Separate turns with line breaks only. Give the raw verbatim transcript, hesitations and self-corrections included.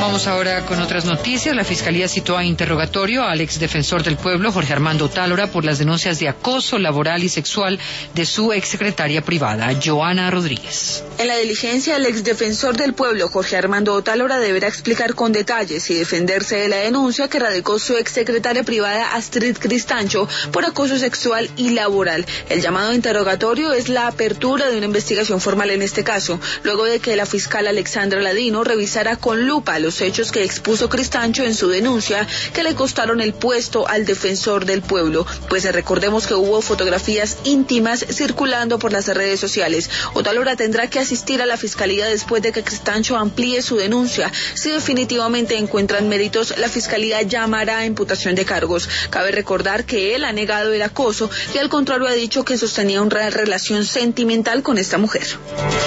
Vamos ahora con otras noticias. La Fiscalía citó a interrogatorio al exdefensor del pueblo, Jorge Armando Otálora, por las denuncias de acoso laboral y sexual de su exsecretaria privada, Joana Rodríguez.
En la diligencia, el exdefensor del pueblo, Jorge Armando Otálora, deberá explicar con detalles y defenderse de la denuncia que radicó su exsecretaria privada, Astrid Cristancho, por acoso sexual y laboral. El llamado interrogatorio es la apertura de una investigación formal en este caso, luego de que la fiscal Alexandra Ladino revisara con lupa los hechos que expuso Cristancho en su denuncia que le costaron el puesto al defensor del pueblo, pues recordemos que hubo fotografías íntimas circulando por las redes sociales. Otálora tendrá que asistir a la fiscalía después de que Cristancho amplíe su denuncia. Si definitivamente encuentran méritos, la fiscalía llamará a imputación de cargos. Cabe recordar que él ha negado el acoso y al contrario ha dicho que sostenía una relación sentimental con esta mujer.